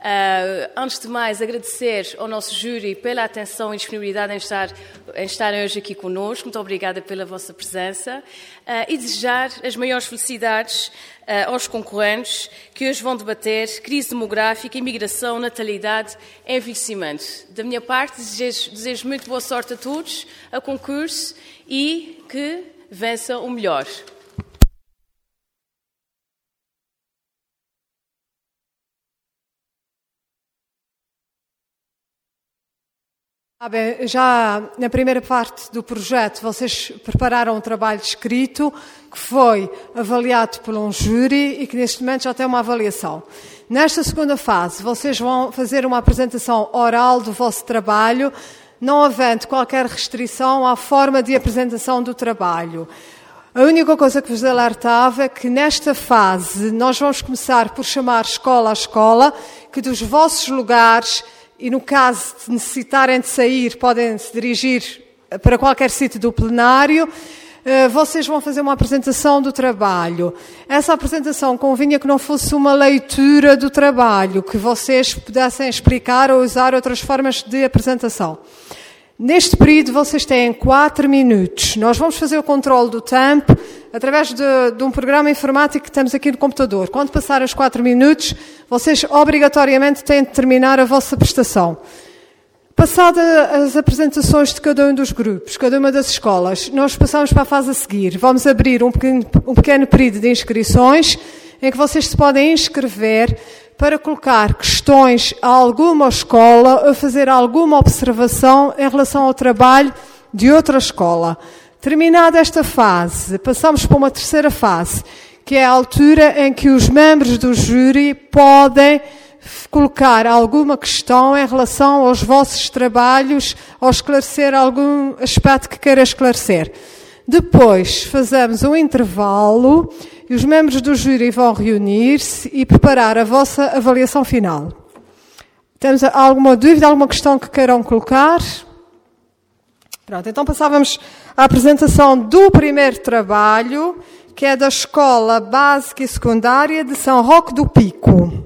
Antes de mais, agradecer ao nosso júri pela atenção e disponibilidade em estarem hoje aqui conosco. Muito obrigada pela vossa presença. E desejar as maiores felicidades aos concorrentes que hoje vão debater crise demográfica, imigração, natalidade e envelhecimento. Da minha parte, desejo muito boa sorte a todos, a concurso e que vença o melhor. Bem, já na primeira parte do projeto vocês prepararam um trabalho escrito que foi avaliado por um júri e que neste momento já tem uma avaliação. Nesta segunda fase vocês vão fazer uma apresentação oral do vosso trabalho, não havendo qualquer restrição à forma de apresentação do trabalho. A única coisa que vos alertava é que nesta fase nós vamos começar por chamar escola a escola, que dos vossos lugares, e no caso de necessitarem de sair, podem se dirigir para qualquer sítio do plenário, vocês vão fazer uma apresentação do trabalho. Essa apresentação convinha que não fosse uma leitura do trabalho, que vocês pudessem explicar ou usar outras formas de apresentação. Neste período vocês têm 4 minutos. Nós vamos fazer o controle do tempo através de um programa informático que temos aqui no computador. Quando passar os 4 minutos, vocês obrigatoriamente têm de terminar a vossa prestação. Passadas as apresentações de cada um dos grupos, cada uma das escolas, nós passamos para a fase a seguir. Vamos abrir um pequeno período de inscrições em que vocês se podem inscrever para colocar questões a alguma escola ou fazer alguma observação em relação ao trabalho de outra escola. Terminada esta fase, passamos para uma terceira fase, que é a altura em que os membros do júri podem colocar alguma questão em relação aos vossos trabalhos ou esclarecer algum aspecto que queira esclarecer. Depois fazemos um intervalo e os membros do júri vão reunir-se e preparar a vossa avaliação final. Temos alguma dúvida, alguma questão que queiram colocar? Pronto, então passávamos à apresentação do primeiro trabalho, que é da Escola Básica e Secundária de São Roque do Pico.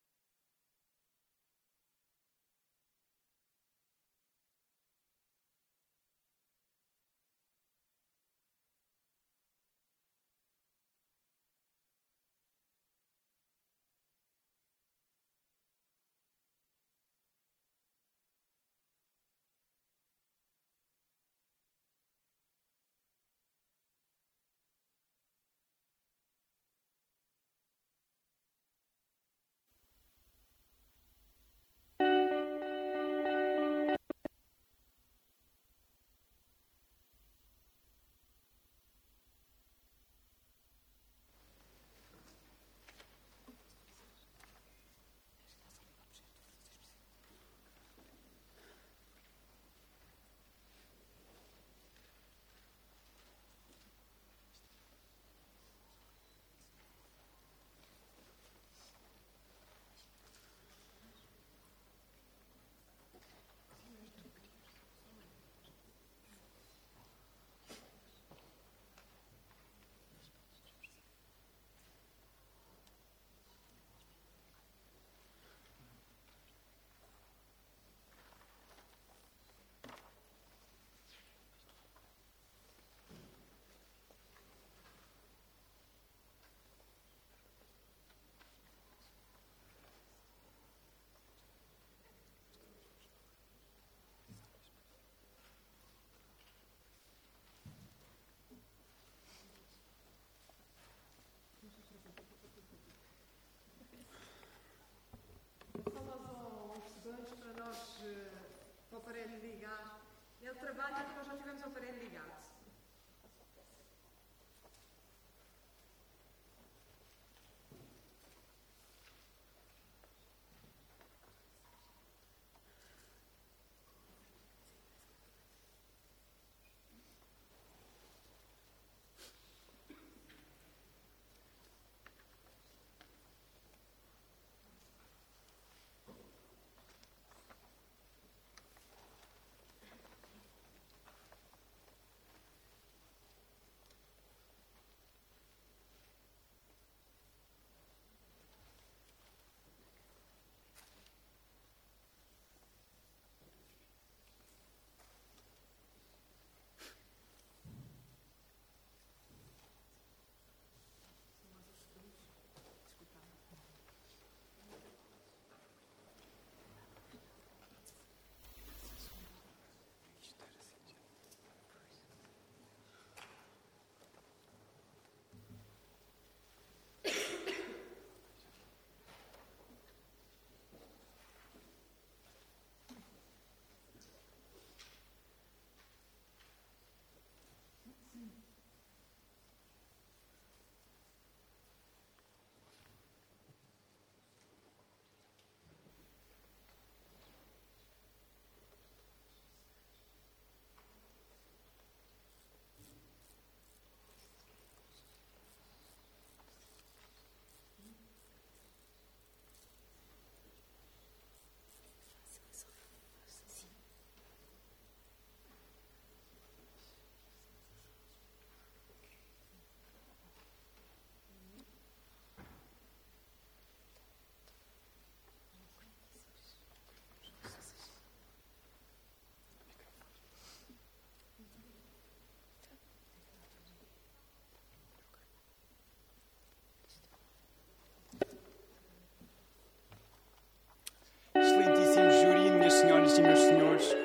Para o aparelho ligar. Ele trabalha porque nós já tivemos o aparelho ligado.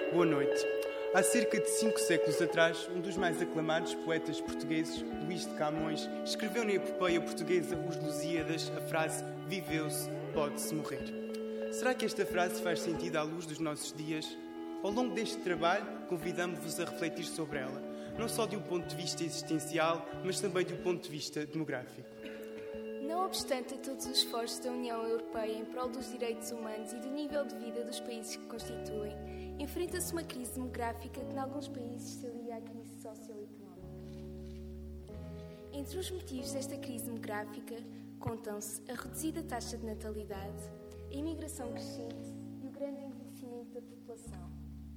Boa noite. Há cerca de 5 séculos atrás, um dos mais aclamados poetas portugueses, Luís de Camões, escreveu na epopeia portuguesa Os Lusíadas a frase "Viveu-se, pode-se morrer". Será que esta frase faz sentido à luz dos nossos dias? Ao longo deste trabalho, convidamos-vos a refletir sobre ela, não só de um ponto de vista existencial, mas também de um ponto de vista demográfico. Não obstante a todos os esforços da União Europeia em prol dos direitos humanos e do nível de vida dos países que constituem, enfrenta-se uma crise demográfica que, em alguns países, se alia à crise socioeconómica. Entre os motivos desta crise demográfica contam-se a reduzida taxa de natalidade, a imigração crescente e o grande envelhecimento da população.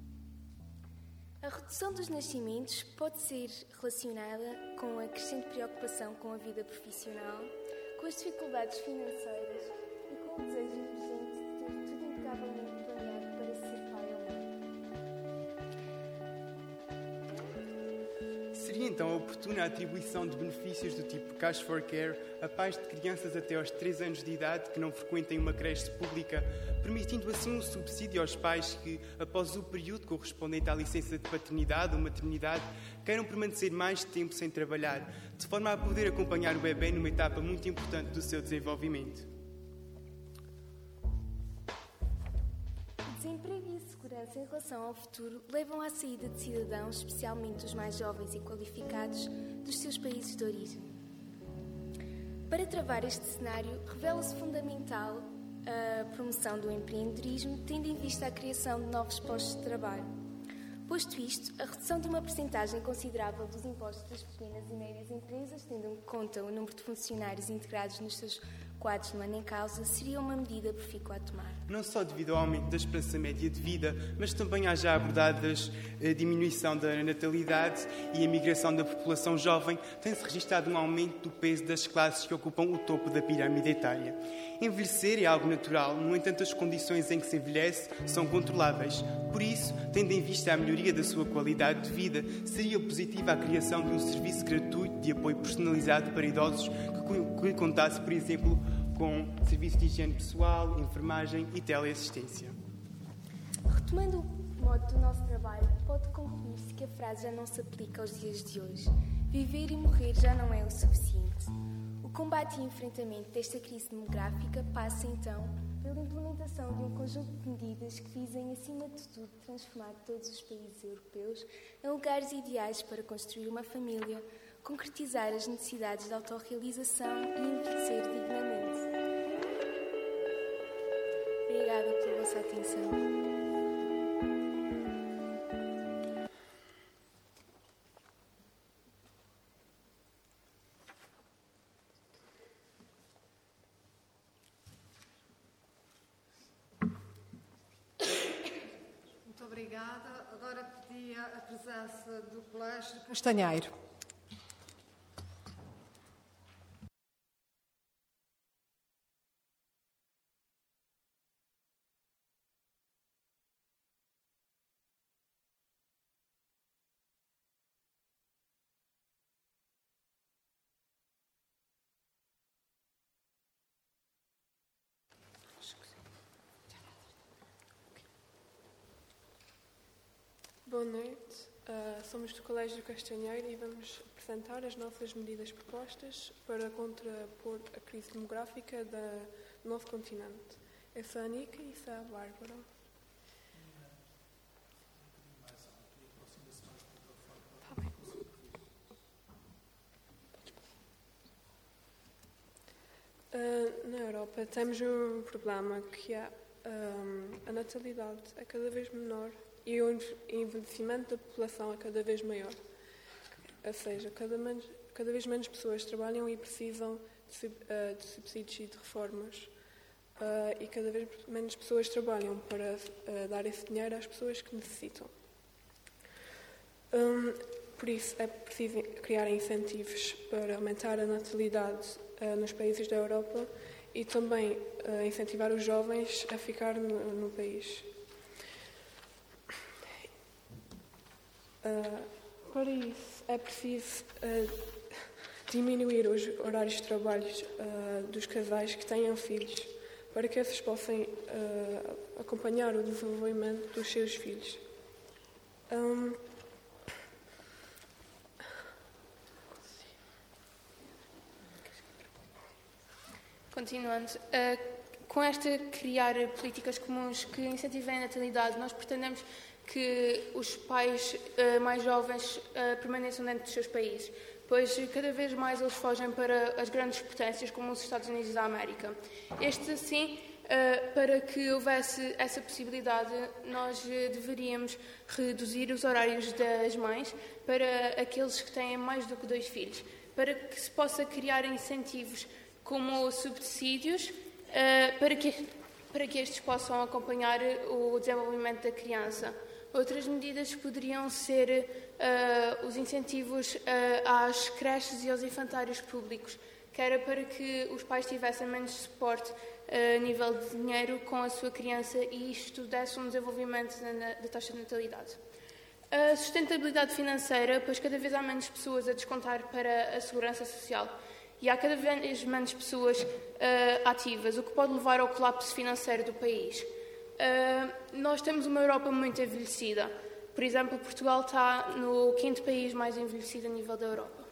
A redução dos nascimentos pode ser relacionada com a crescente preocupação com a vida profissional, com as dificuldades financeiras e com o desejo urgente de ter tudo impecavelmente planeado para ser pai ou mãe. Seria então oportuna a atribuição de benefícios do tipo Cash for Care a pais de crianças até aos 3 anos de idade que não frequentem uma creche pública, permitindo assim um subsídio aos pais que, após o período correspondente à licença de paternidade ou maternidade, queiram permanecer mais tempo sem trabalhar, de forma a poder acompanhar o bebê numa etapa muito importante do seu desenvolvimento. Desemprego e insegurança em relação ao futuro levam à saída de cidadãos, especialmente os mais jovens e qualificados, dos seus países de origem. Para travar este cenário, revela-se fundamental a promoção do empreendedorismo, tendo em vista a criação de novos postos de trabalho. Posto isto, a redução de uma percentagem considerável dos impostos das pequenas e médias empresas, tendo em conta o número de funcionários integrados nos seus quadros no ano em causa, seria uma medida profícua a tomar. Não só devido ao aumento da esperança média de vida, mas também há já abordadas a diminuição da natalidade e a migração da população jovem, tem-se registado um aumento do peso das classes que ocupam o topo da pirâmide etária. Envelhecer é algo natural, no entanto as condições em que se envelhece são controláveis. Por isso, tendo em vista a melhoria da sua qualidade de vida, seria positiva a criação de um serviço gratuito de apoio personalizado para idosos que contasse, por exemplo, com serviço de higiene pessoal, enfermagem e teleassistência. Retomando o modo do nosso trabalho, pode concluir-se que a frase já não se aplica aos dias de hoje. Viver e morrer já não é o suficiente. O combate e enfrentamento desta crise demográfica passa, então, pela implementação de um conjunto de medidas que visem, acima de tudo, transformar todos os países europeus em lugares ideais para construir uma família, concretizar as necessidades de autorrealização e envelhecer dignamente. Obrigada pela vossa atenção. Muito obrigada. Agora pedia a presença do Colégio de Castanheiro. Boa noite, somos do Colégio do Castanheiro e vamos apresentar as nossas medidas propostas para contrapor a crise demográfica do nosso continente. Eu sou a Anica e sou a Bárbara. Na Europa temos um problema que é a natalidade é cada vez menor e o envelhecimento da população é cada vez maior. Ou seja, cada vez menos pessoas trabalham e precisam de subsídios e de reformas. E cada vez menos pessoas trabalham para dar esse dinheiro às pessoas que necessitam. Por isso, é preciso criar incentivos para aumentar a natalidade nos países da Europa e também incentivar os jovens a ficar no país. Para isso, é preciso diminuir os horários de trabalho dos casais que tenham filhos, para que esses possam acompanhar o desenvolvimento dos seus filhos. Continuando, com esta criar políticas comuns que incentivem a natalidade, nós pretendemos que os pais mais jovens permaneçam dentro dos seus países, pois cada vez mais eles fogem para as grandes potências, como os Estados Unidos da América. Assim, para que houvesse essa possibilidade, nós deveríamos reduzir os horários das mães para aqueles que têm mais do que 2 filhos, para que se possa criar incentivos como subsídios para que estes possam acompanhar o desenvolvimento da criança. Outras medidas poderiam ser os incentivos às creches e aos infantários públicos, que era para que os pais tivessem menos suporte a nível de dinheiro com a sua criança e isto desse um desenvolvimento da taxa de natalidade. A sustentabilidade financeira, pois cada vez há menos pessoas a descontar para a segurança social e há cada vez menos pessoas ativas, o que pode levar ao colapso financeiro do país. Nós temos uma Europa muito envelhecida. Por exemplo, Portugal está no 5º país mais envelhecido a nível da Europa.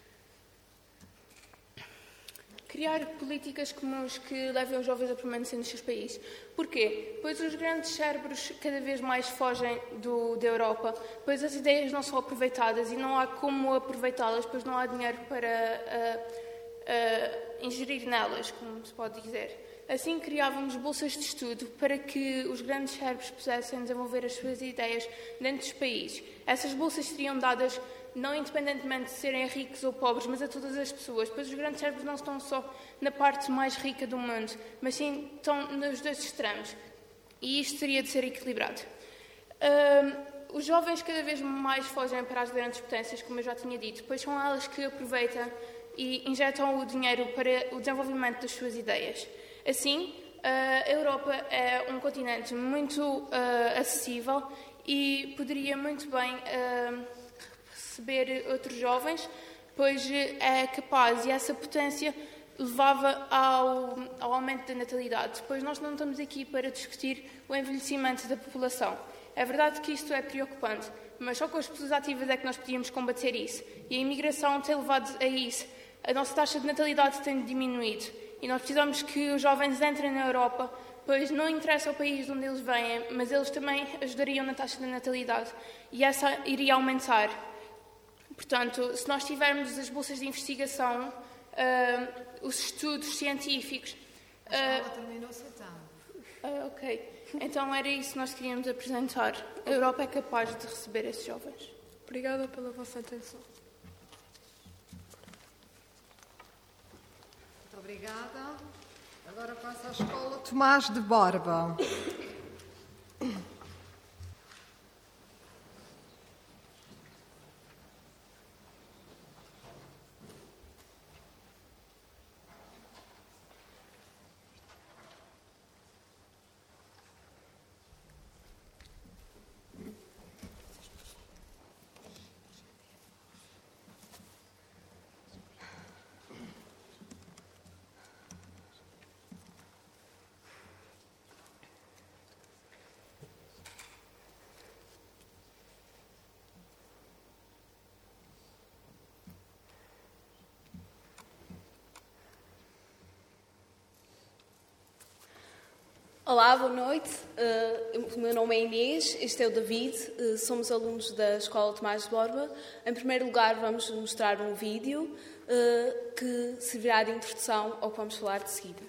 Criar políticas comuns que levem os jovens a permanecer nos seus países. Porquê? Pois os grandes cérebros cada vez mais fogem da Europa, pois as ideias não são aproveitadas e não há como aproveitá-las, pois não há dinheiro para ingerir nelas, como se pode dizer. Assim, criávamos bolsas de estudo para que os grandes cérebros pudessem desenvolver as suas ideias dentro dos países. Essas bolsas seriam dadas não independentemente de serem ricos ou pobres, mas a todas as pessoas, pois os grandes cérebros não estão só na parte mais rica do mundo, mas sim estão nos 2 extremos. E isto teria de ser equilibrado. Os jovens cada vez mais fogem para as grandes potências, como eu já tinha dito, pois são elas que aproveitam e injetam o dinheiro para o desenvolvimento das suas ideias. Assim, a Europa é um continente muito acessível e poderia muito bem receber outros jovens, pois é capaz e essa potência levava ao aumento da natalidade. Pois nós não estamos aqui para discutir o envelhecimento da população. É verdade que isto é preocupante, mas só com as pessoas ativas é que nós podíamos combater isso. E a imigração tem levado a isso. A nossa taxa de natalidade tem diminuído. E nós precisamos que os jovens entrem na Europa, pois não interessa o país de onde eles vêm, mas eles também ajudariam na taxa de natalidade. E essa iria aumentar. Portanto, se nós tivermos as bolsas de investigação, os estudos científicos... A escola terminou seu tempo. Ok. Então era isso que nós queríamos apresentar. A Europa é capaz de receber esses jovens. Obrigada pela vossa atenção. Muito obrigada. Agora passo à escola Tomás de Borba. Olá, boa noite. O meu nome é Inês, este é o David, somos alunos da Escola Tomás de Borba. Em primeiro lugar, vamos mostrar um vídeo que servirá de introdução ao que vamos falar de seguida.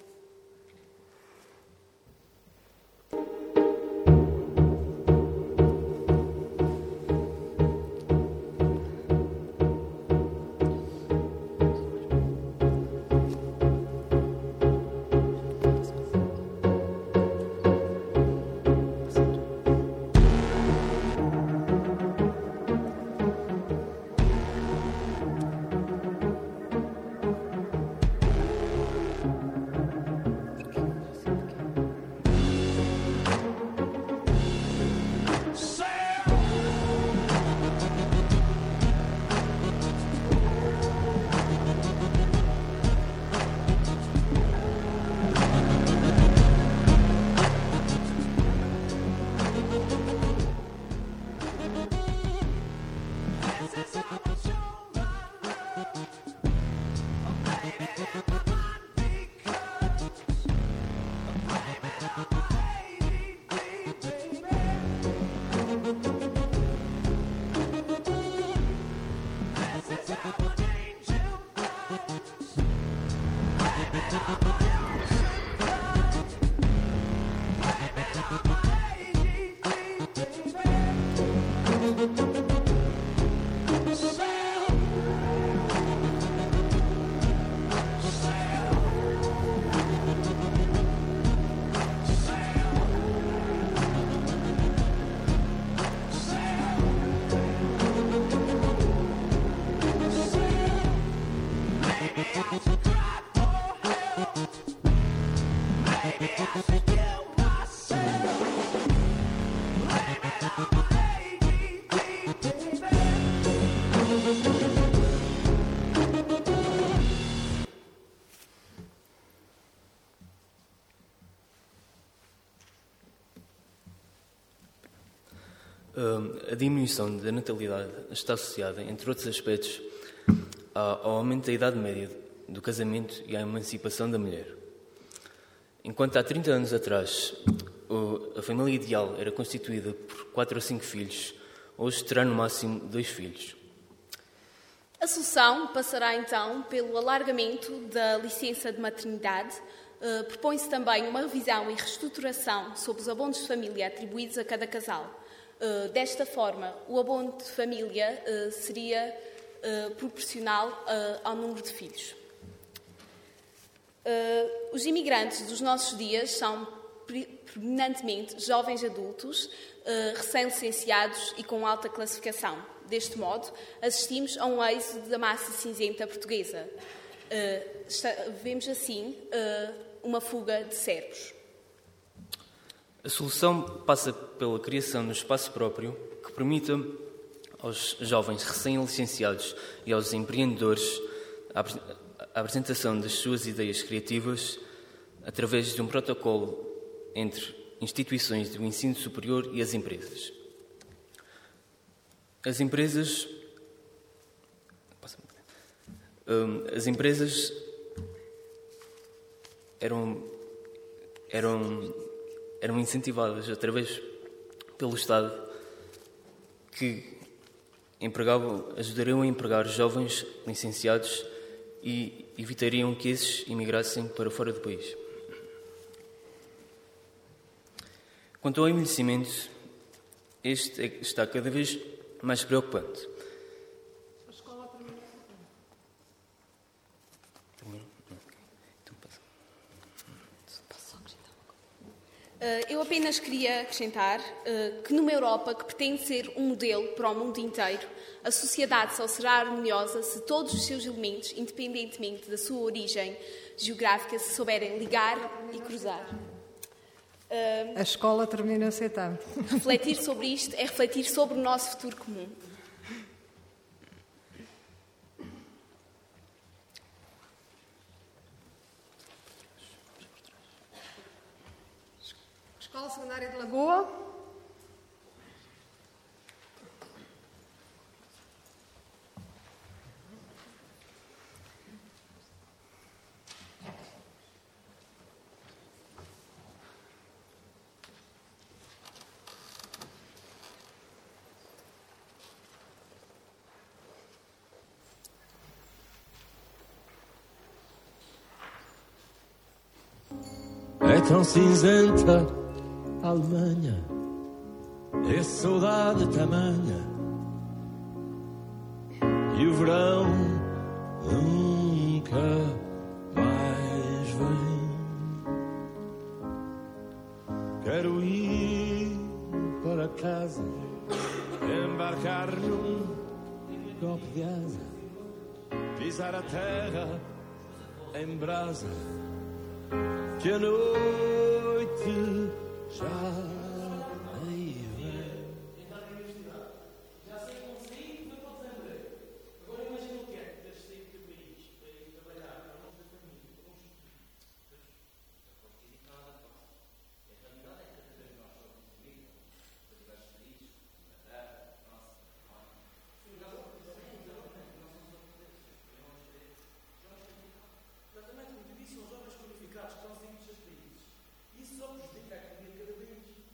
A diminuição da natalidade está associada, entre outros aspectos, ao aumento da idade média do casamento e à emancipação da mulher. Enquanto há 30 anos atrás a família ideal era constituída por 4 ou 5 filhos, hoje terá no máximo 2 filhos. A solução passará então pelo alargamento da licença de maternidade. Propõe-se também uma revisão e reestruturação sobre os abonos de família atribuídos a cada casal. Desta forma, o abono de família seria proporcional ao número de filhos. Os imigrantes dos nossos dias são predominantemente jovens adultos, recém-licenciados e com alta classificação. Deste modo, assistimos a um êxodo da massa cinzenta portuguesa. Vemos assim uma fuga de cérebros. A solução passa pela criação de um espaço próprio que permita aos jovens recém-licenciados e aos empreendedores a apresentação das suas ideias criativas através de um protocolo entre instituições do ensino superior e as empresas. As empresas eram incentivadas pelo Estado, que ajudariam a empregar jovens licenciados e evitariam que esses emigrassem para fora do país. Quanto ao envelhecimento, este está cada vez mais preocupante. Eu apenas queria acrescentar que numa Europa que pretende ser um modelo para o mundo inteiro, a sociedade só será harmoniosa se todos os seus elementos, independentemente da sua origem geográfica, se souberem ligar e cruzar. A escola termina a setembro. Refletir sobre isto é refletir sobre o nosso futuro comum. Escola Secundária de Lagoa. É tão cinzenta a Alemanha, é saudade tamanha, e o verão nunca mais vem. Quero ir para casa, embarcar num copo de asa, pisar a terra em brasa, que a noite já aí vem. Já sei consigo, mas pode dizer. Agora imagina o que é que deves sair do país para ir trabalhar para a nossa família, para os filhos. Pode dizer que nada fácil. E a realidade é que cada vez nós somos família, para diversos países, a terra, a nossa mãe. Sim, exatamente, nós somos exatamente como te disse, são jovens qualificados que estão saindo dos seus países. Isso só prejudica a economia cada vez.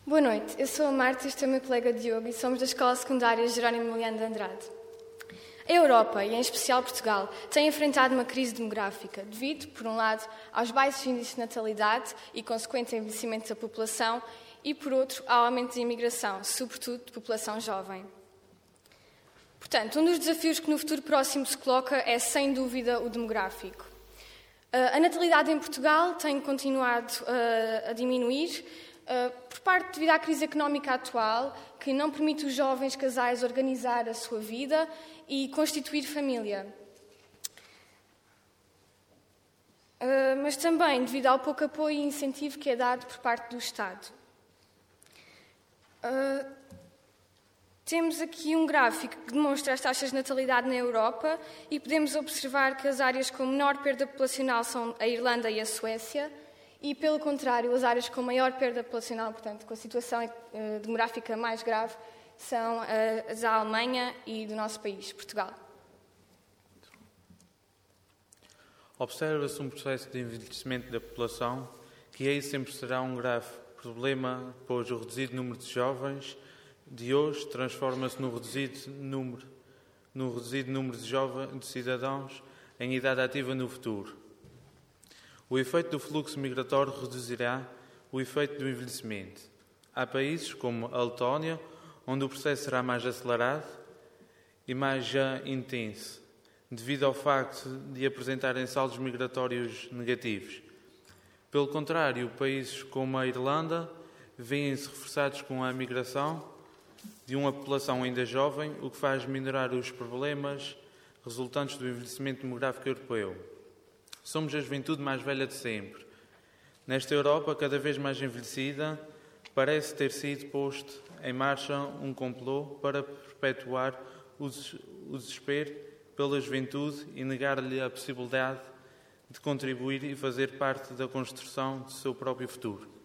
Boa noite, eu sou a Marta e este é o meu colega Diogo e somos da Escola Secundária Jerónimo Miliano de Andrade. A Europa, e em especial Portugal, tem enfrentado uma crise demográfica devido, por um lado, aos baixos índices de natalidade e consequente envelhecimento da população e, por outro, ao aumento da imigração, sobretudo de população jovem. Portanto, um dos desafios que no futuro próximo se coloca é, sem dúvida, o demográfico. A natalidade em Portugal tem continuado a diminuir, por parte devido à crise económica atual, que não permite os jovens casais organizar a sua vida e constituir família. Mas também devido ao pouco apoio e incentivo que é dado por parte do Estado. Temos aqui um gráfico que demonstra as taxas de natalidade na Europa e podemos observar que as áreas com menor perda populacional são a Irlanda e a Suécia e, pelo contrário, as áreas com maior perda populacional, portanto, com a situação demográfica mais grave, são as da Alemanha e do nosso país, Portugal. Observa-se um processo de envelhecimento da população que aí sempre será um grave problema, pois o reduzido número de jovens de hoje transforma-se no reduzido número de cidadãos em idade ativa no futuro. O efeito do fluxo migratório reduzirá o efeito do envelhecimento. Há países como a Letónia, onde o processo será mais acelerado e mais intenso, devido ao facto de apresentarem saldos migratórios negativos. Pelo contrário, países como a Irlanda vêem-se reforçados com a migração de uma população ainda jovem, o que faz minorar os problemas resultantes do envelhecimento demográfico europeu. Somos a juventude mais velha de sempre. Nesta Europa, cada vez mais envelhecida, parece ter sido posto em marcha um complô para perpetuar o desespero pela juventude e negar-lhe a possibilidade de contribuir e fazer parte da construção do seu próprio futuro.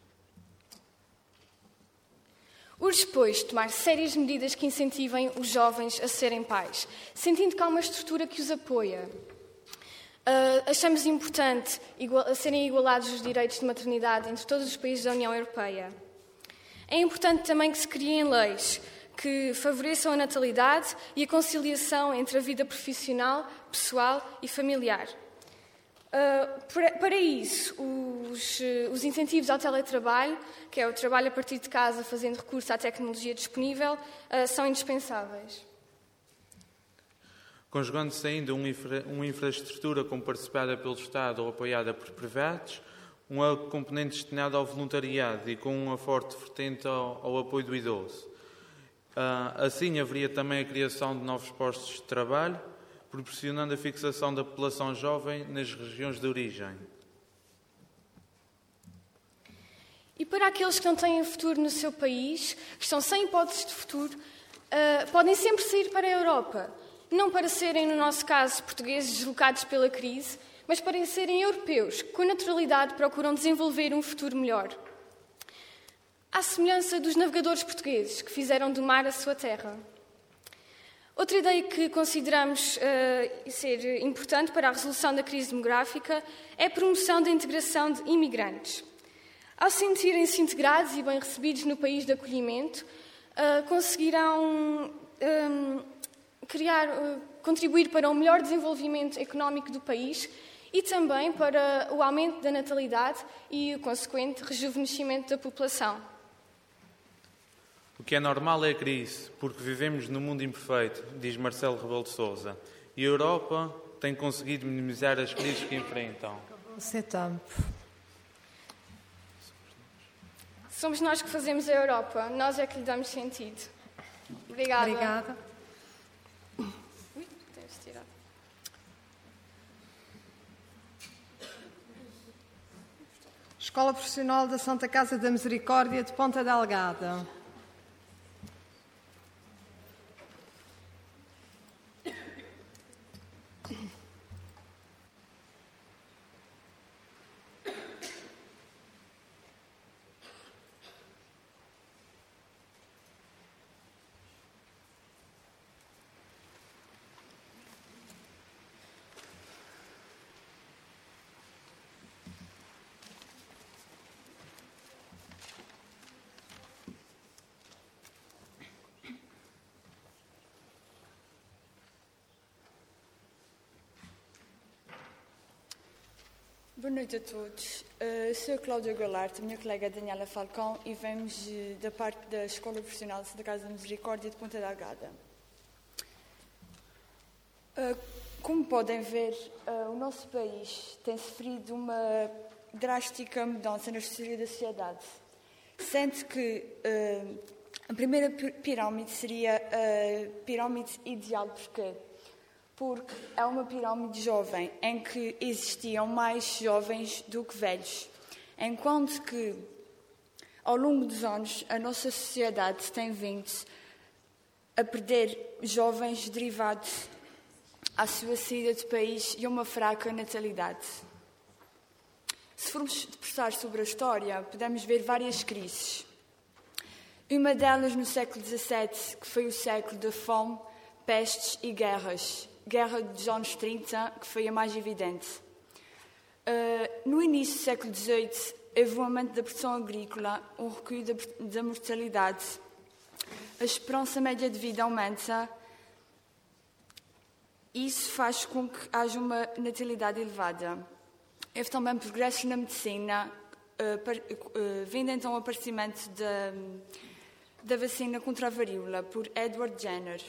Urge, pois, tomar sérias medidas que incentivem os jovens a serem pais, sentindo que há uma estrutura que os apoia. Achamos importante serem igualados os direitos de maternidade entre todos os países da União Europeia. É importante também que se criem leis que favoreçam a natalidade e a conciliação entre a vida profissional, pessoal e familiar. Para isso, os incentivos ao teletrabalho, que é o trabalho a partir de casa fazendo recurso à tecnologia disponível, são indispensáveis. Conjugando-se ainda uma infraestrutura como participada pelo Estado ou apoiada por privados, uma componente destinada ao voluntariado e com uma forte vertente ao apoio do idoso. Assim, haveria também a criação de novos postos de trabalho, proporcionando a fixação da população jovem nas regiões de origem. E para aqueles que não têm futuro no seu país, que estão sem hipóteses de futuro, podem sempre sair para a Europa. Não para serem, no nosso caso, portugueses deslocados pela crise, mas para serem europeus, que com naturalidade procuram desenvolver um futuro melhor. À semelhança dos navegadores portugueses, que fizeram do mar a sua terra. Outra ideia que consideramos ser importante para a resolução da crise demográfica é a promoção da integração de imigrantes. Ao sentirem-se integrados e bem recebidos no país de acolhimento, conseguirão contribuir para um melhor desenvolvimento económico do país e também para o aumento da natalidade e o consequente rejuvenescimento da população. O que é normal é a crise, porque vivemos num mundo imperfeito, diz Marcelo Rebelo de Sousa, e a Europa tem conseguido minimizar as crises que enfrentam. Somos nós que fazemos a Europa, nós é que lhe damos sentido. Obrigada. Escola Profissional da Santa Casa da Misericórdia de Ponta Delgada. Boa noite a todos. Sou a Cláudia Galarte, a minha colega Daniela Falcão e vemos da parte da Escola Profissional da Casa da Misericórdia de Ponta Delgada. Como podem ver, o nosso país tem sofrido uma drástica mudança na estrutura da sociedade, sendo que a primeira pirâmide seria a pirâmide ideal. Porquê? Porque é uma pirâmide jovem, em que existiam mais jovens do que velhos. Enquanto que, ao longo dos anos, a nossa sociedade tem vindo a perder jovens derivados à sua saída do país e a uma fraca natalidade. Se formos debruçar sobre a história, podemos ver várias crises. Uma delas no século XVII, que foi o século da fome, pestes e guerras. Guerra dos anos 30, que foi a mais evidente. No início do século XVIII, houve um aumento da produção agrícola, um recuo da mortalidade. A esperança média de vida aumenta. Isso faz com que haja uma natalidade elevada. Houve também progressos na medicina, vindo então o aparecimento da vacina contra a varíola, por Edward Jenner.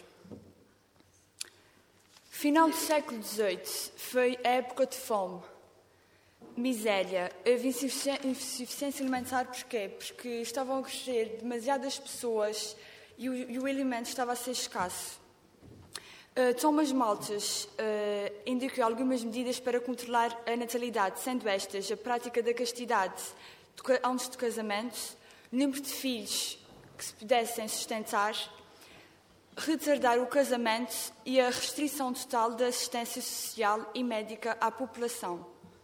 Final do século XVIII foi a época de fome, miséria. Houve insuficiência alimentar. Porquê? Porque estavam a crescer demasiadas pessoas e o alimento estava a ser escasso. Thomas Malthus indicou algumas medidas para controlar a natalidade, sendo estas a prática da castidade antes do casamento, número de filhos que se pudessem sustentar, retardar o casamento e a restrição total da assistência social e médica à população.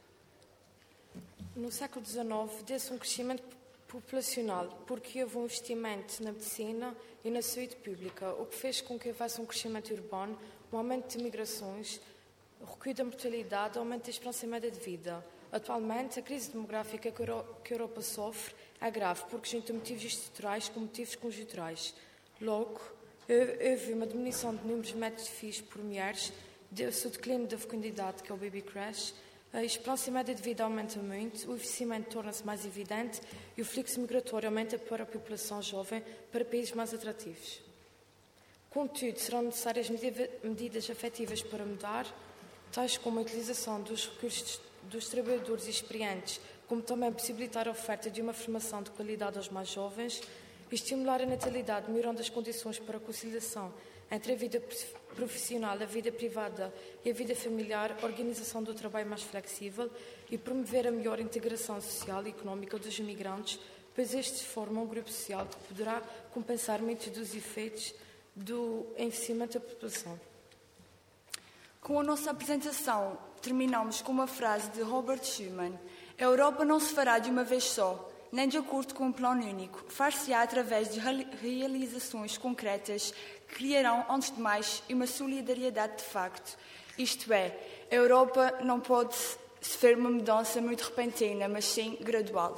No século XIX, deu-se um crescimento populacional, porque houve um investimento na medicina e na saúde pública, o que fez com que houvesse um crescimento urbano, um aumento de migrações, o recuo da mortalidade, aumento da esperança média de vida. Atualmente, a crise demográfica que a Europa sofre é grave, porque junta motivos estruturais com motivos conjunturais. Logo, houve uma diminuição de números médios de filhos por mulheres, deu-se o declínio da fecundidade, que é o baby crash, a esperança média de vida aumenta muito, o envelhecimento torna-se mais evidente e o fluxo migratório aumenta para a população jovem para países mais atrativos. Contudo, serão necessárias medidas efetivas para mudar, tais como a utilização dos recursos dos trabalhadores experientes, como também possibilitar a oferta de uma formação de qualidade aos mais jovens, estimular a natalidade, melhorando as condições para a conciliação entre a vida profissional, a vida privada e a vida familiar, a organização do trabalho mais flexível e promover a melhor integração social e económica dos imigrantes, pois estes formam um grupo social que poderá compensar muitos dos efeitos do envelhecimento da população. Com a nossa apresentação, terminamos com uma frase de Robert Schuman: a Europa não se fará de uma vez só, nem de acordo com um plano único. Far-se-á através de realizações concretas que criarão, antes de mais, uma solidariedade de facto. Isto é, a Europa não pode sofrer uma mudança muito repentina, mas sim gradual.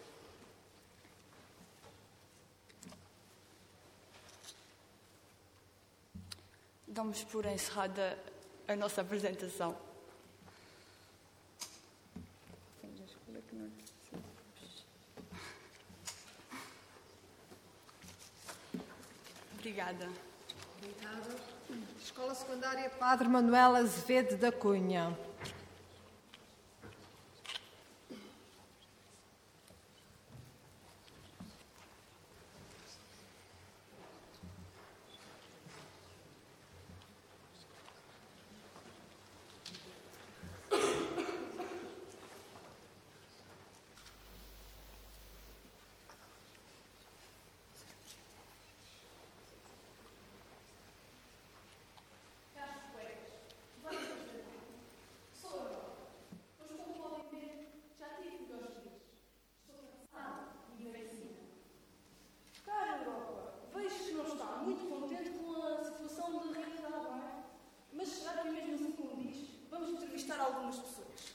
Damos por encerrada a nossa apresentação. Obrigada. Obrigada. Escola Secundária Padre Manuel Azevedo da Cunha. Algumas pessoas.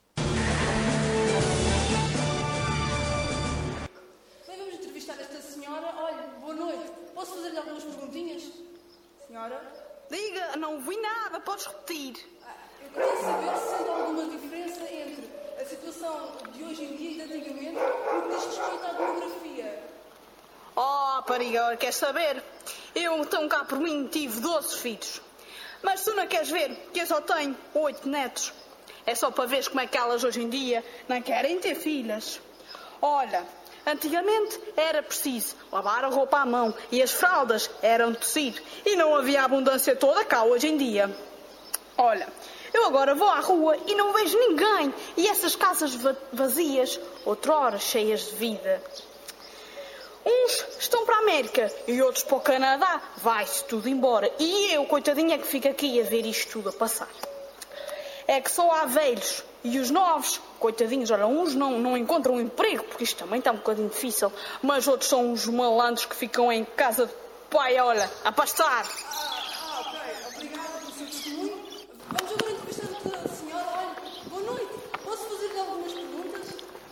Bem, vamos entrevistar esta senhora. Olha, boa noite. Posso fazer-lhe algumas perguntinhas? Senhora? Diga, não vi nada, podes repetir. Eu queria saber se há alguma diferença entre a situação de hoje em dia e de antigamente no que diz respeito à demografia. Oh, rapariga, queres saber? Eu, então, cá por mim, tive 12 filhos. Mas tu não queres ver que eu só tenho 8 netos. É só para ver como é que elas hoje em dia não querem ter filhas. Olha, antigamente era preciso lavar a roupa à mão e as fraldas eram de tecido e não havia a abundância toda cá hoje em dia. Olha, eu agora vou à rua e não vejo ninguém. E essas casas vazias, outrora cheias de vida. Uns estão para a América e outros para o Canadá. Vai-se tudo embora. E eu, coitadinha, que fico aqui a ver isto tudo a passar. É que só há velhos. E os novos, coitadinhos, olha, uns não encontram um emprego, porque isto também está um bocadinho difícil. Mas outros são os malandros que ficam em casa de pai, olha, a pastar. Ok. Obrigada pelo seu testemunho. Vamos agora entrevistar outra senhora. Olha, boa noite. Posso fazer-lhe algumas perguntas?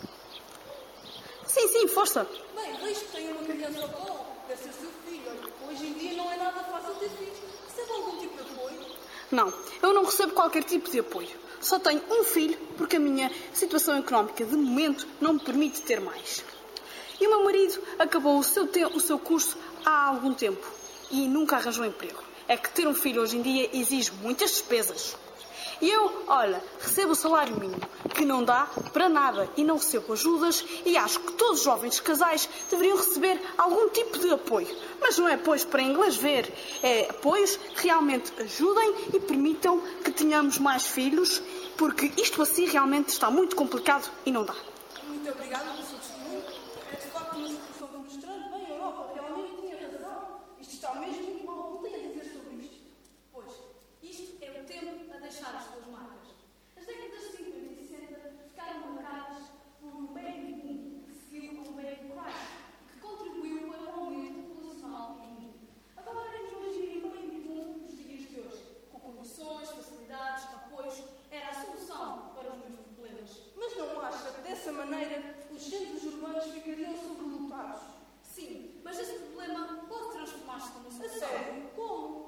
Sim, força. Bem, vejo que tem uma criança ao colo. Deve ser seu filho. Olha, hoje em dia não é nada fácil ter filhos. Recebe algum tipo de apoio? Não, eu não recebo qualquer tipo de apoio. Só tenho um filho porque a minha situação económica, de momento, não me permite ter mais. E o meu marido acabou o seu curso há algum tempo e nunca arranjou emprego. É que ter um filho hoje em dia exige muitas despesas. E eu, olha, recebo o salário mínimo, que não dá para nada e não recebo ajudas e acho que todos os jovens casais deveriam receber algum tipo de apoio. Mas não é apoios para inglês ver, é apoios que realmente ajudem e permitam que tenhamos mais filhos, porque isto assim realmente está muito complicado e não dá. Muito obrigada pelo seu testemunho. É de facto uma situação frustrante. Bem, a Europa realmente tinha razão. Isto está mesmo muito mal. O que tem a dizer sobre isto? Pois, isto é o tempo a deixar as suas marcas. As décadas de 50 e 60 ficaram marcadas por um baby boom que seguiu com um baby crash, que contribuiu para o aumento populacional em mundo. Agora iremos imaginar um baby boom nos dias de hoje, com condições, facilidades, apoios. Era a solução para os meus problemas. Mas não acha que dessa maneira os centros urbanos ficariam sobrelotados? Sim, mas esse problema pode transformar-se numa solução. A sério? Como?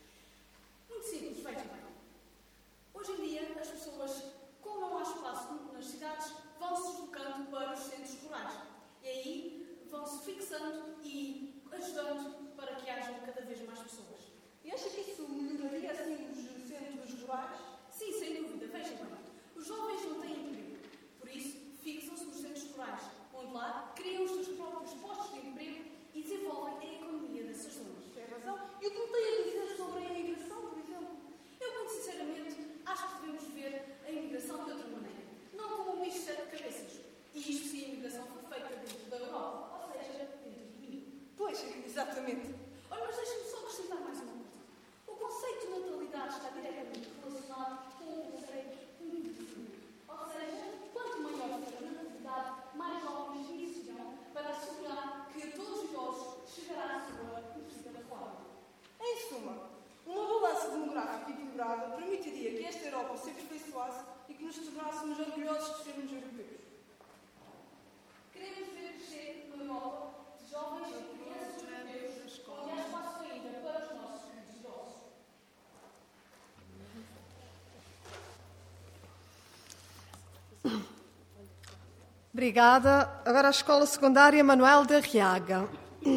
Muito simples, veja bem. Hoje em dia, as pessoas, como não há espaço nas cidades, vão-se deslocando para os centros rurais. E aí vão-se fixando e ajudando para que hajam cada vez mais pessoas. E acha que isso melhoraria assim os centros rurais? Sim, sem dúvida. Veja bem. Os jovens não têm emprego. Por isso, fixam-se nos centros rurais, onde lá criam os seus próprios postos de emprego e desenvolvem a economia dessas zonas. Tem razão. E o que me tem a dizer sobre a imigração, por exemplo? Eu, muito sinceramente, acho que devemos ver a imigração de outra maneira. Não como um bicho de sete cabeças. E isto se a imigração for feita dentro da Europa, ou seja, dentro do mínimo. Pois, exatamente. Olha, mas deixa-me só acrescentar mais uma coisa. O conceito de natalidade está diretamente relacionado com o conceito de envelhecimento. Ou seja, quanto maior for a natalidade, mais jovens iniciarão para assegurar que a todos os idosos chegará a sua devida forma. Em suma, uma balança demográfica equilibrada permitiria que esta Europa se aperfeiçoasse e que nos tornássemos orgulhosos de sermos europeus. Queremos ver crescer uma Europa de jovens e crianças europeus, onde há espaço ainda para os nossos queridos idosos. Obrigada. Agora a Escola Secundária Manuel da Riaga.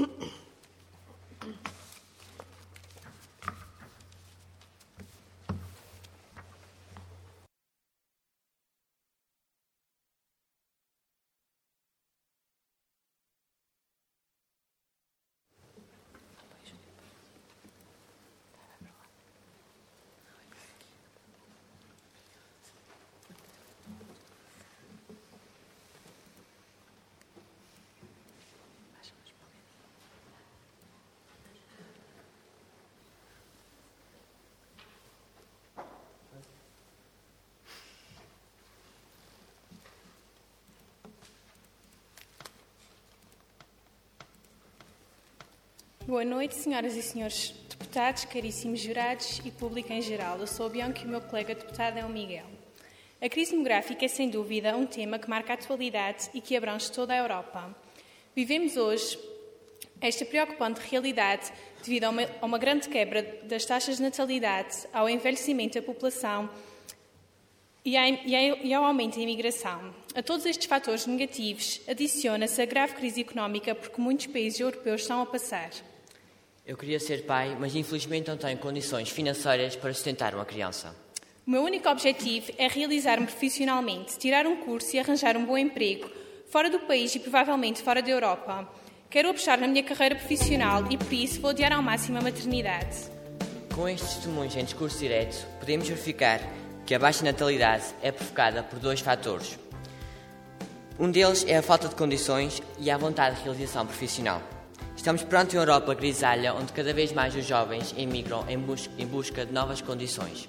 Boa noite, senhoras e senhores deputados, caríssimos jurados e público em geral. Eu sou a Bianca e o meu colega deputado é o Miguel. A crise demográfica é, sem dúvida, um tema que marca a atualidade e que abrange toda a Europa. Vivemos hoje esta preocupante realidade devido a uma grande quebra das taxas de natalidade, ao envelhecimento da população e ao aumento da imigração. A todos estes fatores negativos adiciona-se a grave crise económica por que muitos países europeus estão a passar. Eu queria ser pai, mas infelizmente não tenho condições financeiras para sustentar uma criança. O meu único objetivo é realizar-me profissionalmente, tirar um curso e arranjar um bom emprego, fora do país e provavelmente fora da Europa. Quero apostar na minha carreira profissional e, por isso, vou adiar ao máximo a maternidade. Com estes testemunhos em discurso direto, podemos verificar que a baixa natalidade é provocada por 2 fatores. Um deles é a falta de condições e a vontade de realização profissional. Estamos perante uma Europa grisalha, onde cada vez mais os jovens emigram em busca de novas condições.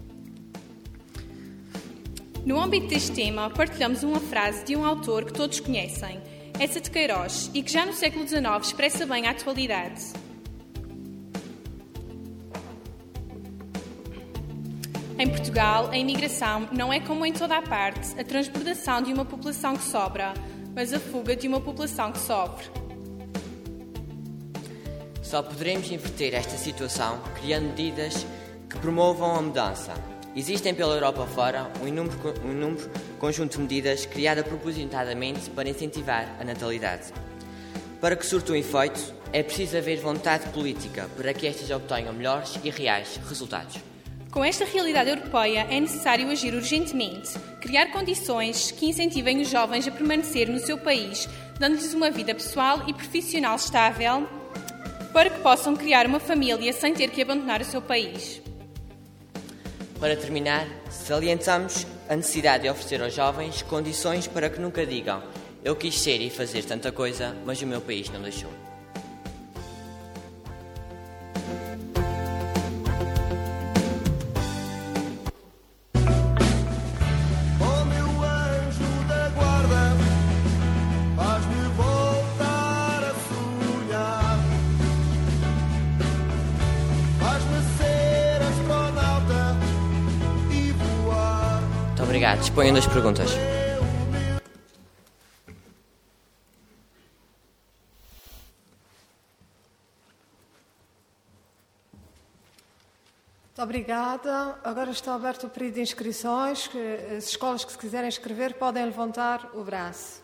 No âmbito deste tema, partilhamos uma frase de um autor que todos conhecem, Eça de Queiroz, e que já no século XIX expressa bem a atualidade. Em Portugal, a imigração não é, como em toda a parte, a transbordação de uma população que sobra, mas a fuga de uma população que sofre. Só poderemos inverter esta situação criando medidas que promovam a mudança. Existem pela Europa fora um inúmero conjunto de medidas criadas propositadamente para incentivar a natalidade. Para que surta um efeito, é preciso haver vontade política para que estas obtenham melhores e reais resultados. Com esta realidade europeia, é necessário agir urgentemente, criar condições que incentivem os jovens a permanecer no seu país, dando-lhes uma vida pessoal e profissional estável, para que possam criar uma família sem ter que abandonar o seu país. Para terminar, salientamos a necessidade de oferecer aos jovens condições para que nunca digam: eu quis ser e fazer tanta coisa, mas o meu país não deixou. Obrigado. Disponham das perguntas. Muito obrigada. Agora está aberto o período de inscrições. As escolas que se quiserem inscrever podem levantar o braço.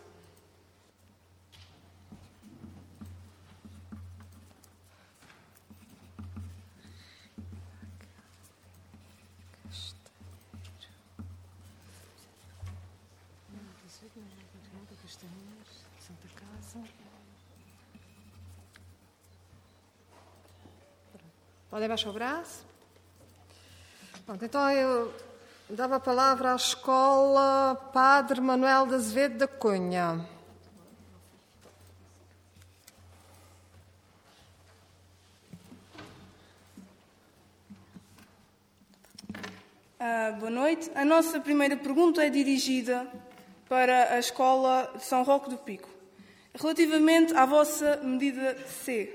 Podem baixar o braço? Pronto, então eu dava a palavra à escola Padre Manuel de Azevedo da Cunha. Boa noite. A nossa primeira pergunta é dirigida para a escola de São Roque do Pico. Relativamente à vossa medida C,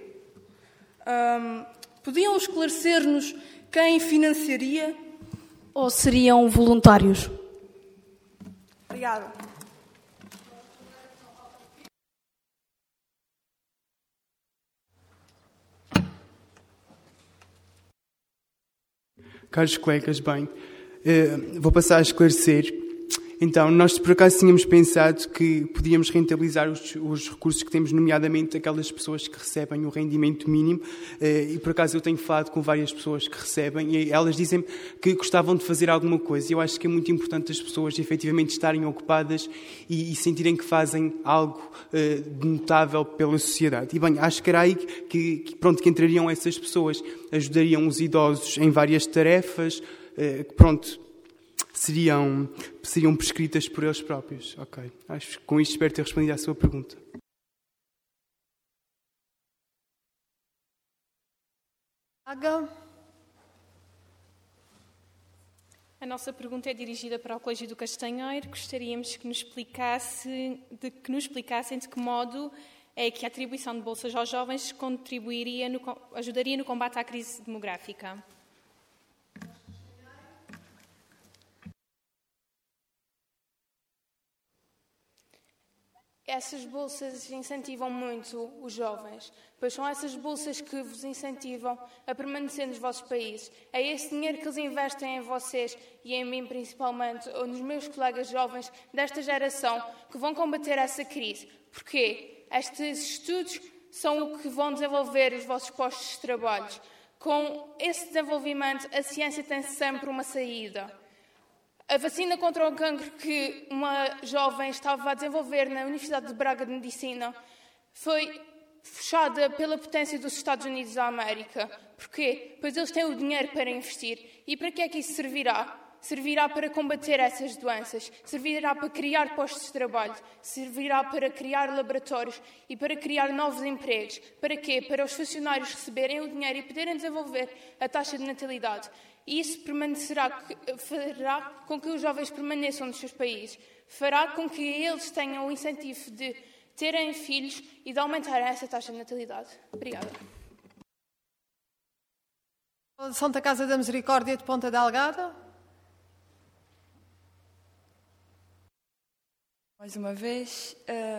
podiam esclarecer-nos quem financiaria? Ou seriam voluntários? Obrigada. Caros colegas, bem, vou passar a esclarecer. Então, nós por acaso tínhamos pensado que podíamos rentabilizar os recursos que temos, nomeadamente aquelas pessoas que recebem o rendimento mínimo, e por acaso eu tenho falado com várias pessoas que recebem e elas dizem-me que gostavam de fazer alguma coisa. Eu acho que é muito importante as pessoas efetivamente estarem ocupadas e sentirem que fazem algo de notável pela sociedade. E bem, acho que era aí que entrariam essas pessoas, ajudariam os idosos em várias tarefas, seriam prescritas por eles próprios. Ok. Acho que com isto espero ter respondido à sua pergunta. A nossa pergunta é dirigida para o Colégio do Castanheiro. Gostaríamos que nos explicassem de que modo é que a atribuição de bolsas aos jovens ajudaria no combate à crise demográfica. essas bolsas incentivam muito os jovens, pois são essas bolsas que vos incentivam a permanecer nos vossos países. É esse dinheiro que eles investem em vocês e em mim principalmente, ou nos meus colegas jovens desta geração, que vão combater essa crise. Porquê? Estes estudos são o que vão desenvolver os vossos postos de trabalho. Com esse desenvolvimento, a ciência tem sempre uma saída. A vacina contra o cancro que uma jovem estava a desenvolver na Universidade de Braga de Medicina foi fechada pela potência dos Estados Unidos da América. Porquê? Pois eles têm o dinheiro para investir. E para que é que isso servirá? Servirá para combater essas doenças, servirá para criar postos de trabalho, servirá para criar laboratórios e para criar novos empregos. Para quê? Para os funcionários receberem o dinheiro e poderem desenvolver a taxa de natalidade. E isso fará com que os jovens permaneçam nos seus países, fará com que eles tenham o incentivo de terem filhos e de aumentarem essa taxa de natalidade. Obrigada. Santa Casa da Misericórdia de Ponta Delgada. Mais uma vez,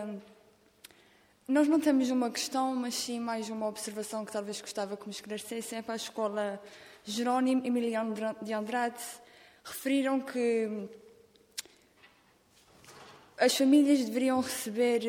nós não temos uma questão, mas sim mais uma observação que talvez gostava que me esclarecessem. Para a escola Jerónimo Emiliano de Andrade, referiram que as famílias deveriam receber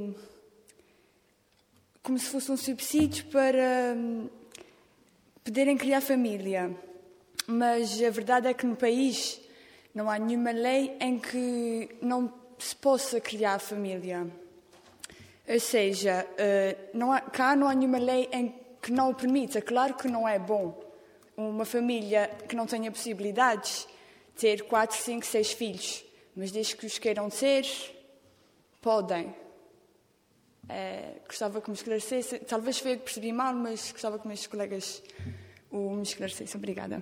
como se fosse um subsídio para poderem criar família. Mas a verdade é que no país não há nenhuma lei em que não se possa criar família. Ou seja, cá não há nenhuma lei em que não o permita. Claro que não é bom uma família que não tenha possibilidades ter 4, 5, 6 filhos, mas desde que os queiram ter, podem. Gostava que me esclarecesse. Talvez foi eu que percebi mal, mas gostava que meus colegas me esclarecessem. Obrigada.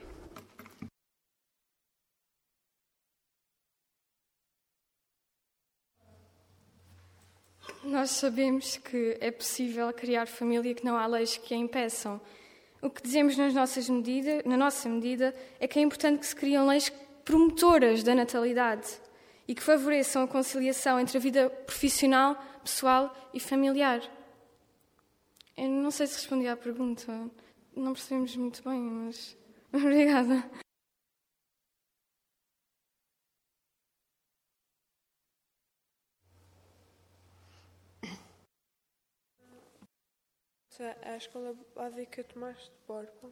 Nós sabemos que é possível criar família, que não há leis que a impeçam. O que dizemos na nossa medida é que é importante que se criem leis promotoras da natalidade e que favoreçam a conciliação entre a vida profissional, pessoal e familiar. Eu não sei se respondi à pergunta, não percebemos muito bem, mas obrigada. A Escola Básica Tomás de Borba.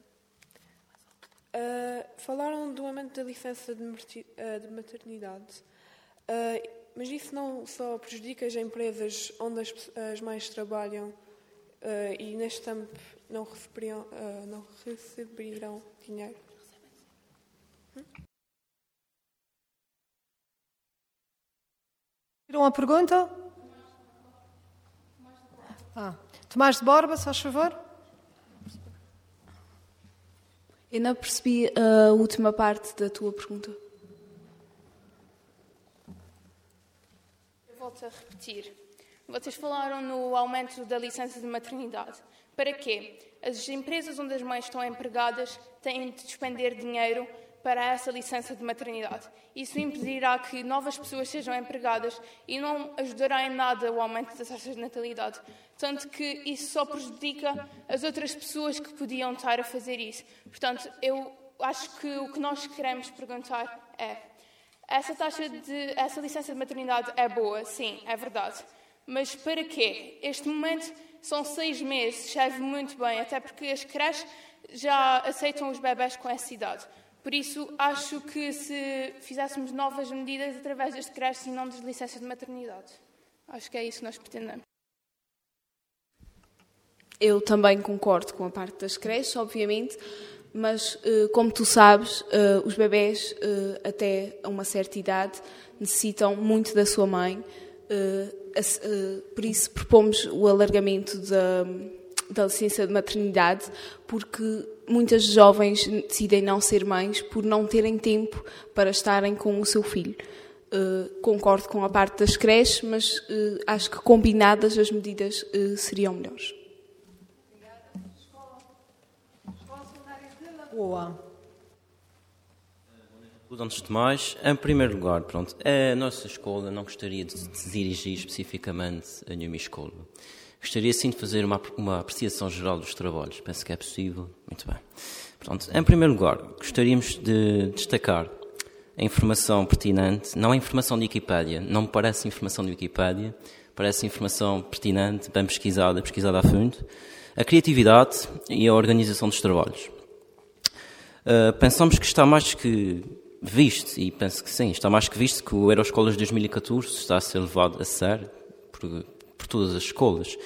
Falaram do aumento da licença de maternidade, mas isso não só prejudica as empresas onde as mães trabalham e neste tempo não receberão dinheiro? Tiram a pergunta? Tomás de Borba, se faz favor. Eu não percebi a última parte da tua pergunta. Eu volto a repetir. Vocês falaram no aumento da licença de maternidade. Para quê? As empresas onde as mães estão empregadas têm de despender dinheiro para essa licença de maternidade. Isso impedirá que novas pessoas sejam empregadas e não ajudará em nada o aumento das taxas de natalidade. Tanto que isso só prejudica as outras pessoas que podiam estar a fazer isso. Portanto, eu acho que o que nós queremos perguntar é: essa licença de maternidade é boa? Sim, é verdade. Mas para quê? Este momento são 6 meses, serve muito bem, até porque as creches já aceitam os bebés com essa idade. Por isso, acho que se fizéssemos novas medidas através das creches e não das licenças de maternidade. Acho que é isso que nós pretendemos. Eu também concordo com a parte das creches, obviamente, mas, como tu sabes, os bebés, até a uma certa idade, necessitam muito da sua mãe. Por isso, propomos o alargamento da licença de maternidade, porque muitas jovens decidem não ser mães por não terem tempo para estarem com o seu filho. Concordo com a parte das creches, mas acho que combinadas as medidas seriam melhores. Boa. Tudo antes de mais, em primeiro lugar, pronto, a nossa escola não gostaria de se dirigir especificamente a nenhuma escola. Gostaria sim de fazer uma apreciação geral dos trabalhos. Penso que é possível. Muito bem. Pronto, em primeiro lugar, gostaríamos de destacar a informação pertinente, não a informação de Wikipédia, não me parece informação de Wikipédia, parece informação pertinente, bem pesquisada a fundo, a criatividade e a organização dos trabalhos. Pensamos que está mais que visto, e penso que sim, está mais que visto que o Euroscolas 2014 está a ser levado a sério por todas as escolas,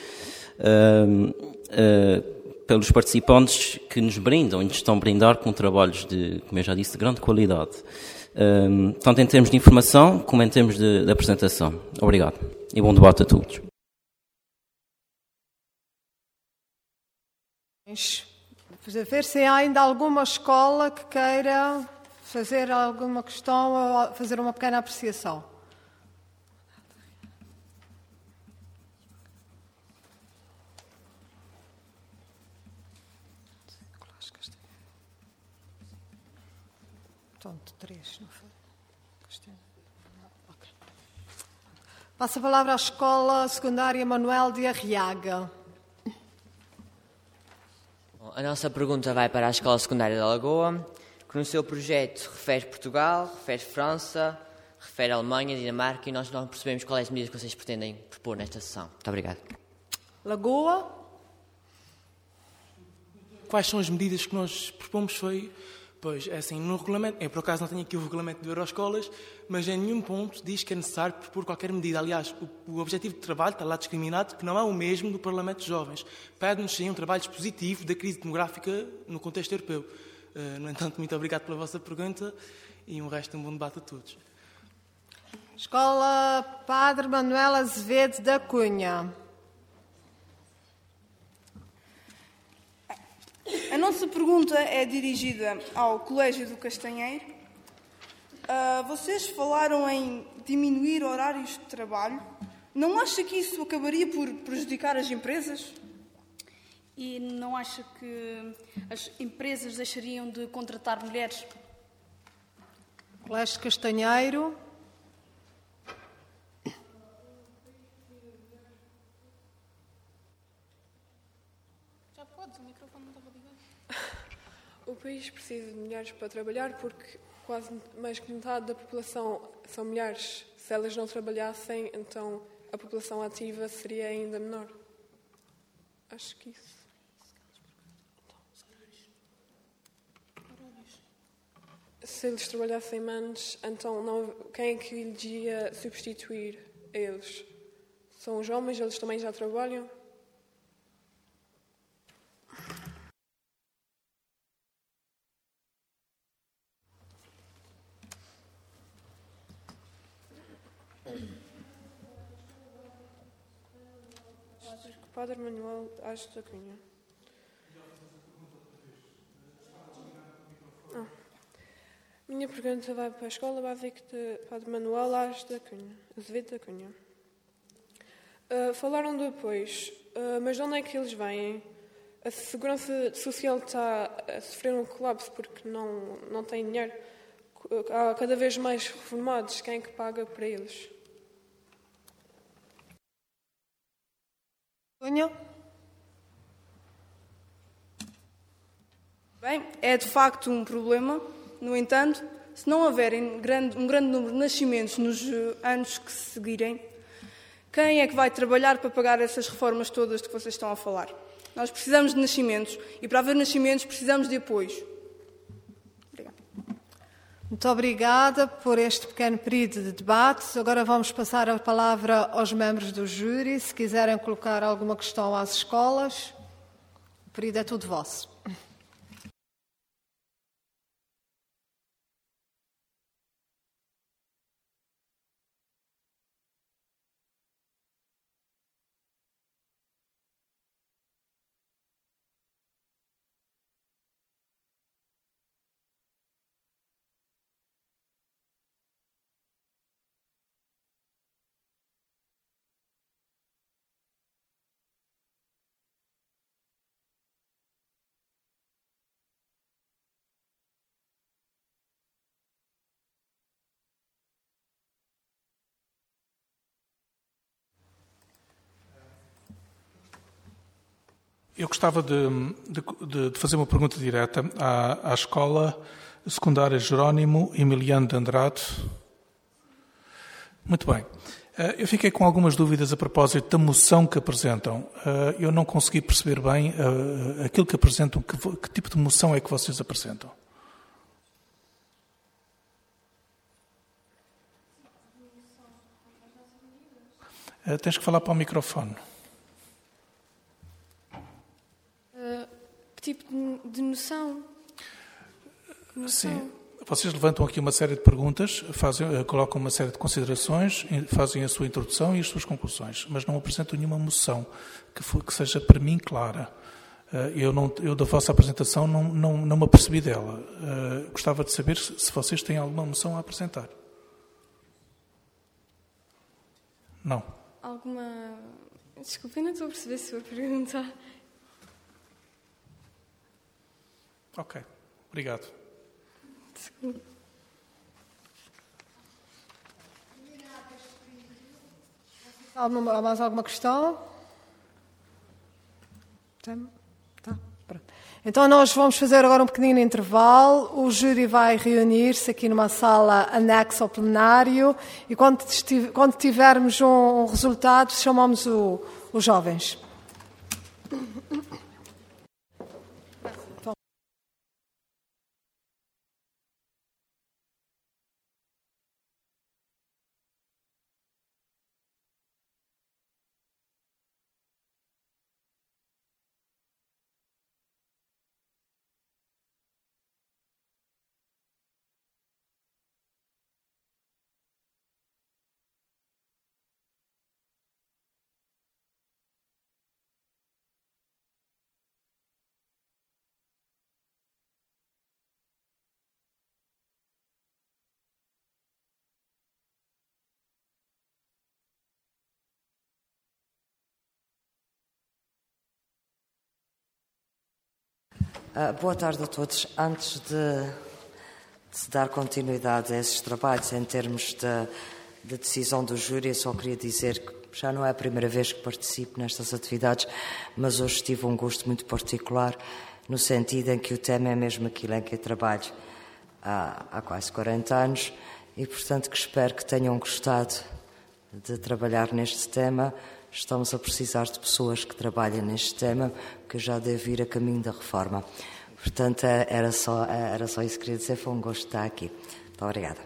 pelos participantes que nos brindam e nos estão a brindar com trabalhos de, como eu já disse, de grande qualidade, tanto em termos de informação como em termos de apresentação. Obrigado e bom debate a todos. Vamos ver se há ainda alguma escola que queira fazer alguma questão ou fazer uma pequena apreciação. Pronto, 3, não foi? Okay. Passo a palavra à Escola Secundária Manuel de Arriaga. A nossa pergunta vai para a Escola Secundária da Lagoa, que no seu projeto refere Portugal, refere França, refere Alemanha, Dinamarca, e nós não percebemos quais as medidas que vocês pretendem propor nesta sessão. Muito obrigado. Lagoa. Quais são as medidas que nós propomos foi... Pois, é assim, no regulamento, eu por acaso não tenho aqui o regulamento do Euroscolas, mas em nenhum ponto diz que é necessário propor qualquer medida. Aliás, o objetivo de trabalho está lá discriminado, que não é o mesmo do Parlamento de Jovens. Pede-nos sim um trabalho expositivo da crise demográfica no contexto europeu. No entanto, muito obrigado pela vossa pergunta e um resto de um bom debate a todos. Escola Padre Manuel Azevedo da Cunha. A nossa pergunta é dirigida ao Colégio do Castanheiro. Vocês falaram em diminuir horários de trabalho. Não acha que isso acabaria por prejudicar as empresas? E não acha que as empresas deixariam de contratar mulheres? Colégio Castanheiro. Já podes, o microfone não estava ligado. O país precisa de mulheres para trabalhar porque quase mais que metade da população são mulheres. Se elas não trabalhassem, então a população ativa seria ainda menor. Acho que isso. Se eles trabalhassem menos, então não, quem é que lhes ia substituir a eles? São os homens, eles também já trabalham? Padre Manuel Aires da Cunha. Minha pergunta vai para a Escola Básica de Padre Manuel Aires da Cunha, Azevedo da Cunha. Falaram de apoios, mas de onde é que eles vêm? A Segurança Social está a sofrer um colapso porque não tem dinheiro. Há cada vez mais reformados, quem é que paga para eles? Bem, é de facto um problema. No entanto, se não houver um grande número de nascimentos nos anos que se seguirem, quem é que vai trabalhar para pagar essas reformas todas de que vocês estão a falar? Nós precisamos de nascimentos e para haver nascimentos precisamos de apoios. Muito obrigada por este pequeno período de debate. Agora vamos passar a palavra aos membros do júri. Se quiserem colocar alguma questão às escolas, o período é todo vosso. Eu gostava de fazer uma pergunta direta à escola secundária Jerónimo Emiliano de Andrade. Muito bem. Eu fiquei com algumas dúvidas a propósito da moção que apresentam. Eu não consegui perceber bem aquilo que apresentam, que tipo de moção é que vocês apresentam. Tens que falar para o microfone. Que tipo de noção? Sim. Vocês levantam aqui uma série de perguntas, colocam uma série de considerações, fazem a sua introdução e as suas conclusões, mas não apresentam nenhuma moção que seja para mim clara. Eu da vossa apresentação não me apercebi dela. Gostava de saber se vocês têm alguma moção a apresentar. Não. Alguma... Desculpe, eu não estou a perceber a sua pergunta. Ok, obrigado. Desculpe. Mais alguma questão? Tá. Pronto. Então nós vamos fazer agora um pequenino intervalo. O júri vai reunir-se aqui numa sala anexa ao plenário e quando tivermos um resultado chamamos os jovens. Boa tarde a todos. Antes de se dar continuidade a esses trabalhos em termos de decisão do júri, eu só queria dizer que já não é a primeira vez que participo nestas atividades, mas hoje tive um gosto muito particular, no sentido em que o tema é mesmo aquilo em que eu trabalho há quase 40 anos e, portanto, que espero que tenham gostado de trabalhar neste tema. Estamos a precisar de pessoas que trabalhem neste tema, que já deve ir a caminho da reforma. Portanto, era só isso que queria dizer. Foi um gosto estar aqui. Muito obrigada.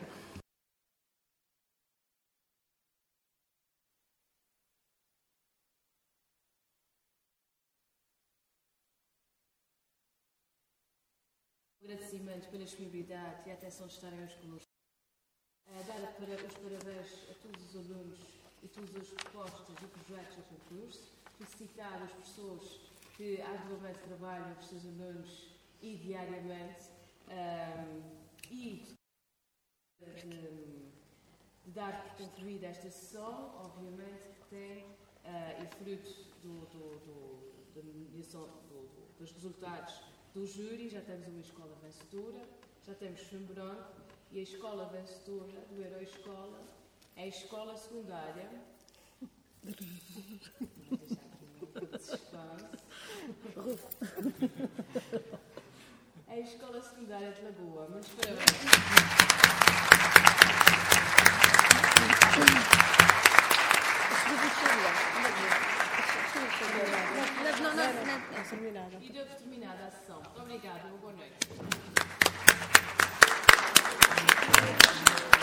Agradecimento pela disponibilidade e a atenção de estarem hoje connosco. Dar os parabéns a todos os alunos e todas as propostas e projetos do concurso, felicitar as pessoas que arduamente trabalham com os seus alunos e diariamente e de dar por concluída esta sessão, obviamente que tem fruto dos resultados do júri. Já temos uma escola vencedora, já temos fumo branco e a escola vencedora do Herói Escola é a escola secundária. Vou deixar aqui um pouco de suspense. É a escola secundária de Lagoa. Muitos parabéns. E deu terminada a sessão. Muito obrigada. Uma boa noite.